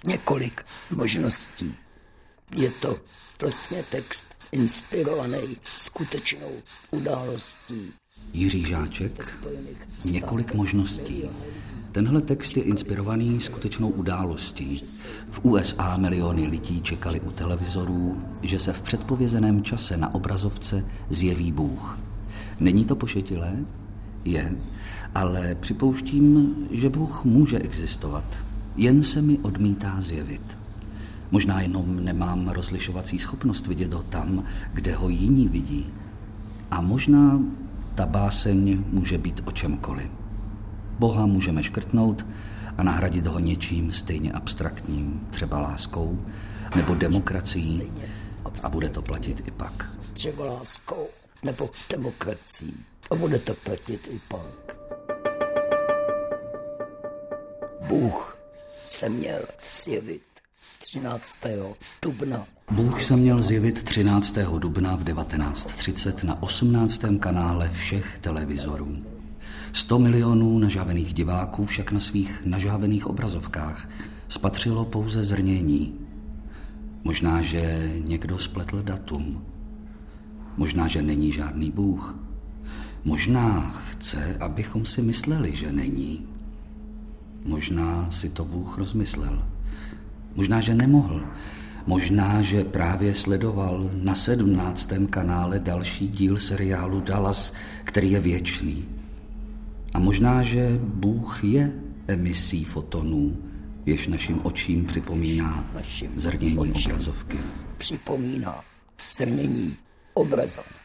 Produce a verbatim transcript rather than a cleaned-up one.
několik možností. Je to vlastně text inspirovaný skutečnou událostí. Jiří Žáček, několik možností. Tenhle text je inspirovaný skutečnou událostí. V U S A miliony lidí čekali u televizorů, že se v předpovězeném čase na obrazovce zjeví Bůh. Není to pošetilé? Je, ale připouštím, že Bůh může existovat. Jen se mi odmítá zjevit. Možná jenom nemám rozlišovací schopnost vidět ho tam, kde ho jiní vidí. A možná ta báseň může být o čemkoliv. Boha můžeme škrtnout a nahradit ho něčím stejně abstraktním, třeba láskou nebo demokracií, a bude to platit i pak. Třeba láskou nebo demokracií a bude to platit i pak. Bůh se měl zjevit třináctého dubna. Bůh se měl zjevit třináctého dubna v devatenáct třicet na osmnáctém kanále všech televizorů. Sto milionů nažávených diváků však na svých nažávených obrazovkách spatřilo pouze zrnění. Možná, že někdo spletl datum. Možná, že není žádný Bůh. Možná chce, abychom si mysleli, že není. Možná si to Bůh rozmyslel. Možná, že nemohl. Možná, že právě sledoval na sedmnáctém kanále další díl seriálu Dallas, který je věčný. A možná, že Bůh je emisí fotonů, jež našim očím připomíná zrnění obrazovky. Připomíná zrnění obrazovky.